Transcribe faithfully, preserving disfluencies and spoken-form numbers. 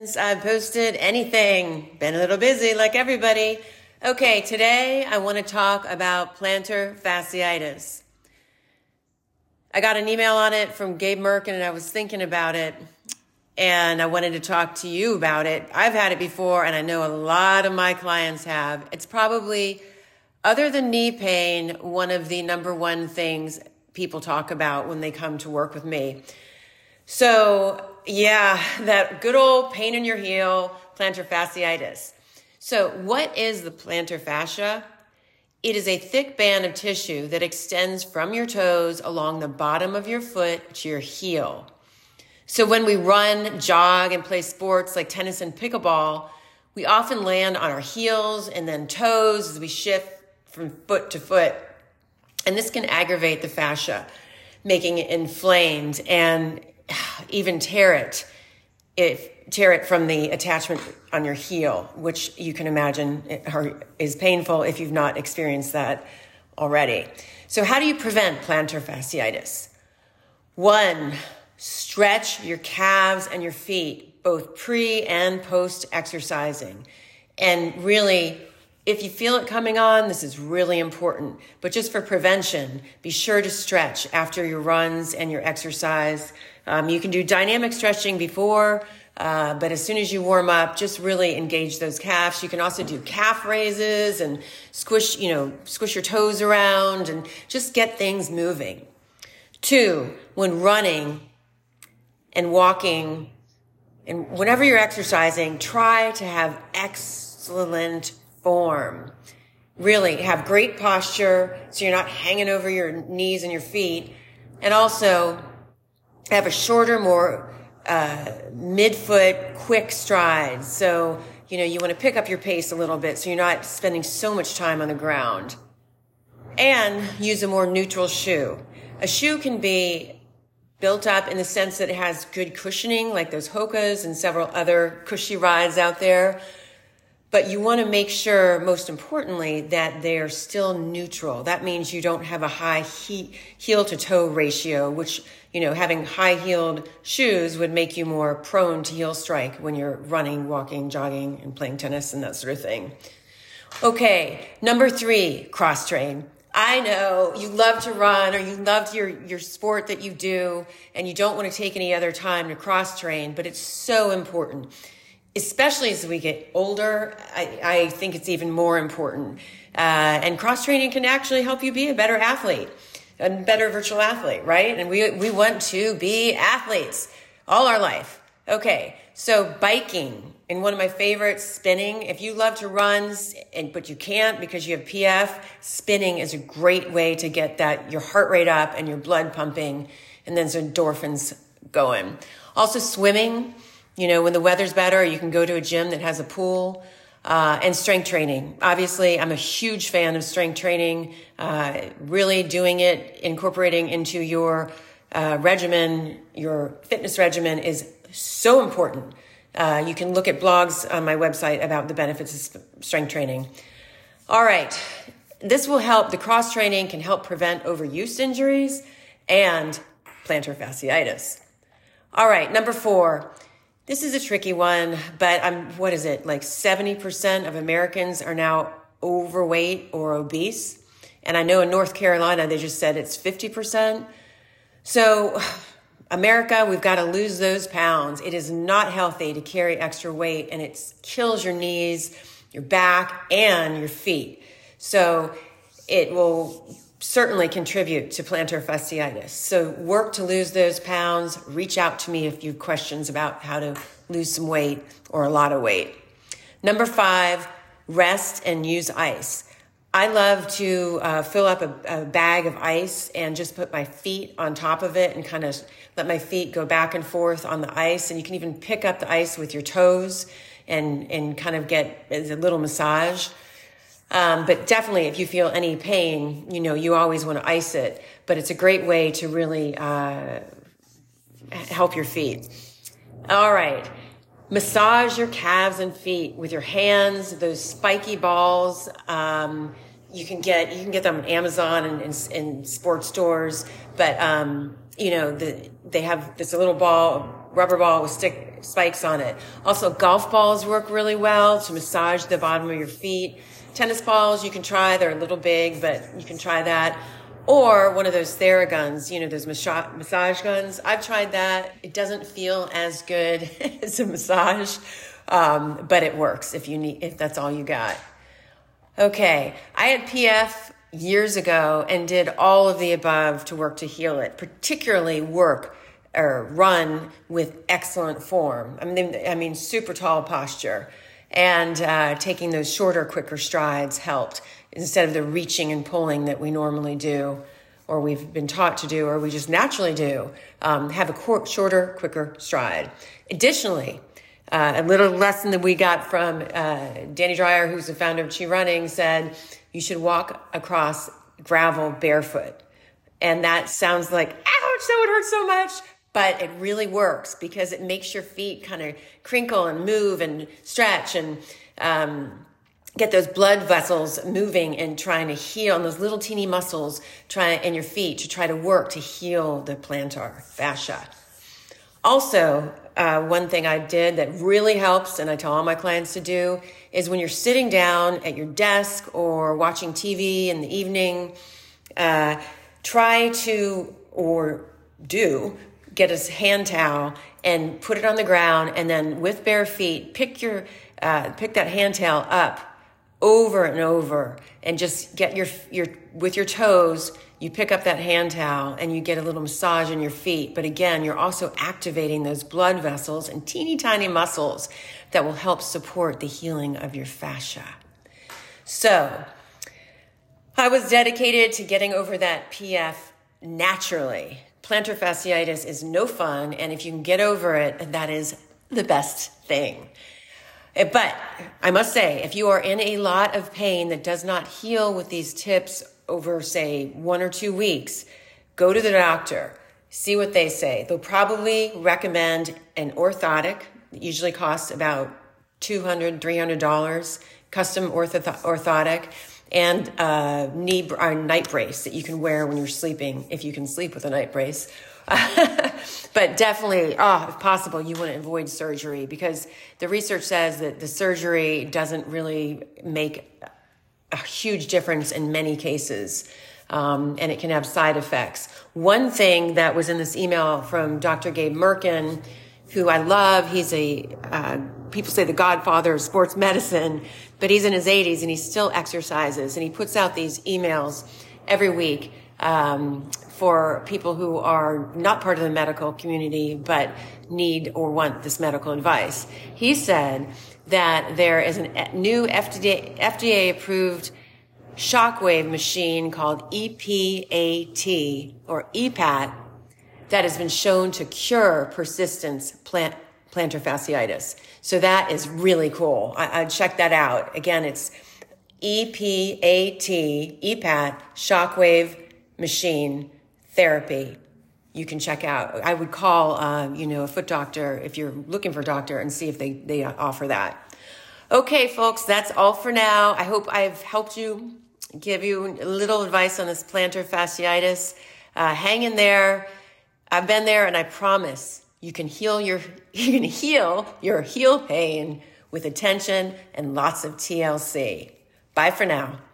Since I've posted anything, been a little busy like everybody. Okay, today I want to talk about plantar fasciitis. I got an email on it from Gabe Merkin and I was thinking about it and I wanted to talk to you about it. I've had it before and I know a lot of my clients have. It's probably, other than knee pain, one of the number one things people talk about when they come to work with me. So yeah, that good old pain in your heel, plantar fasciitis. So what is the plantar fascia? It is a thick band of tissue that extends from your toes along the bottom of your foot to your heel. So when we run, jog, and play sports like tennis and pickleball, we often land on our heels and then toes as we shift from foot to foot. And this can aggravate the fascia, making it inflamed and even tear it, if tear it from the attachment on your heel, which you can imagine is painful if you've not experienced that already. So how do you prevent plantar fasciitis? One, stretch your calves and your feet, both pre and post exercising. And really, if you feel it coming on, this is really important. But just for prevention, be sure to stretch after your runs and your exercise. Um, you can do dynamic stretching before, uh, but as soon as you warm up, just really engage those calves. You can also do calf raises and squish, you know, squish your toes around and just get things moving. Two, when running and walking and whenever you're exercising, try to have excellent form. Really have great posture so you're not hanging over your knees and your feet. And also have a shorter, more uh, mid-foot, quick stride. So, you know, you want to pick up your pace a little bit so you're not spending so much time on the ground. And use a more neutral shoe. A shoe can be built up in the sense that it has good cushioning, like those Hokas and several other cushy rides out there. But you want to make sure, most importantly, that they're still neutral. That means you don't have a high he- heel to toe ratio, which, you know, having high heeled shoes would make you more prone to heel strike when you're running, walking, jogging, and playing tennis and that sort of thing. Okay, number three, cross train. I know you love to run or you love your, your sport that you do and you don't want to take any other time to cross train, but it's so important. Especially as we get older, I, I think it's even more important. Uh, and cross-training can actually help you be a better athlete, a better virtual athlete, right? And we we want to be athletes all our life. Okay, so biking, and one of my favorites, spinning. If you love to run, and but you can't because you have P F, spinning is a great way to get that your heart rate up and your blood pumping, and then some endorphins going. Also swimming. You know, when the weather's better, you can go to a gym that has a pool, uh, and strength training. Obviously, I'm a huge fan of strength training, uh, really doing it, incorporating into your, uh, regimen, your fitness regimen is so important. Uh, you can look at blogs on my website about the benefits of strength training. All right. This will help. The cross training can help prevent overuse injuries and plantar fasciitis. All right. Number four. This is a tricky one, but I'm, what is it? Like seventy percent of Americans are now overweight or obese. And I know in North Carolina, they just said it's fifty percent. So America, we've got to lose those pounds. It is not healthy to carry extra weight and it kills your knees, your back, and your feet. So it will certainly contribute to plantar fasciitis. So work to lose those pounds. Reach out to me if you have questions about how to lose some weight or a lot of weight. Number five, rest and use ice. I love to uh, fill up a, a bag of ice and just put my feet on top of it and kind of let my feet go back and forth on the ice. And you can even pick up the ice with your toes and, and kind of get a little massage. Um, but definitely if you feel any pain, you know, you always want to ice it, but it's a great way to really, uh, help your feet. All right. Massage your calves and feet with your hands, those spiky balls. Um, you can get, you can get them on Amazon and in sports stores, but, um, you know, the, they have this little ball, rubber ball with stick, spikes on it. Also, golf balls work really well to massage the bottom of your feet. Tennis balls you can try. They're a little big, but you can try that. Or one of those Theraguns, you know, those massage guns. I've tried that. It doesn't feel as good as a massage, um, but it works if you need, if that's all you got. Okay, I had P F years ago and did all of the above to work to heal it, particularly work or run with excellent form. I mean, I mean, super tall posture, and uh, taking those shorter, quicker strides helped instead of the reaching and pulling that we normally do, or we've been taught to do, or we just naturally do. Um, have a qu- shorter, quicker stride. Additionally, uh, a little lesson that we got from uh, Danny Dreyer, who's the founder of Chi Running, said you should walk across gravel barefoot. And that sounds like, ouch, that would hurt so much. But it really works because it makes your feet kind of crinkle and move and stretch and um, get those blood vessels moving and trying to heal, and those little teeny muscles trying in your feet to try to work to heal the plantar fascia. Also, uh, one thing I did that really helps, and I tell all my clients to do, is when you're sitting down at your desk or watching T V in the evening, uh, try to, or do, get a hand towel and put it on the ground, and then with bare feet, pick your uh, pick that hand towel up over and over, and just get your your with your toes. You pick up that hand towel and you get a little massage in your feet. But again, you're also activating those blood vessels and teeny tiny muscles that will help support the healing of your fascia. So I was dedicated to getting over that P F naturally. Plantar fasciitis is no fun, and if you can get over it, that is the best thing. But I must say, if you are in a lot of pain that does not heal with these tips over, say, one or two weeks, go to the doctor, see what they say. They'll probably recommend an orthotic. It usually costs about two hundred dollars, three hundred dollars, custom ortho- orthotic, and a knee or night brace that you can wear when you're sleeping, if you can sleep with a night brace. But definitely, oh, if possible, you want to avoid surgery, because the research says that the surgery doesn't really make a huge difference in many cases, um, and it can have side effects. One thing that was in this email from Doctor Gabe Merkin, who I love, he's a, uh, people say the godfather of sports medicine, but he's in his eighties and he still exercises, and he puts out these emails every week um, for people who are not part of the medical community but need or want this medical advice. He said that there is a new F D A, F D A-approved shockwave machine called E P A T, or E P A T, that has been shown to cure persistent plant, plantar fasciitis. So that is really cool. I, I'd check that out. Again, it's E P A T, E P A T, shockwave machine therapy. You can check out. I would call, uh, you know, a foot doctor if you're looking for a doctor and see if they, they offer that. Okay, folks, that's all for now. I hope I've helped you, give you a little advice on this plantar fasciitis. Uh, hang in there. I've been there, and I promise you can heal your, you can heal your heel pain with attention and lots of T L C. Bye for now.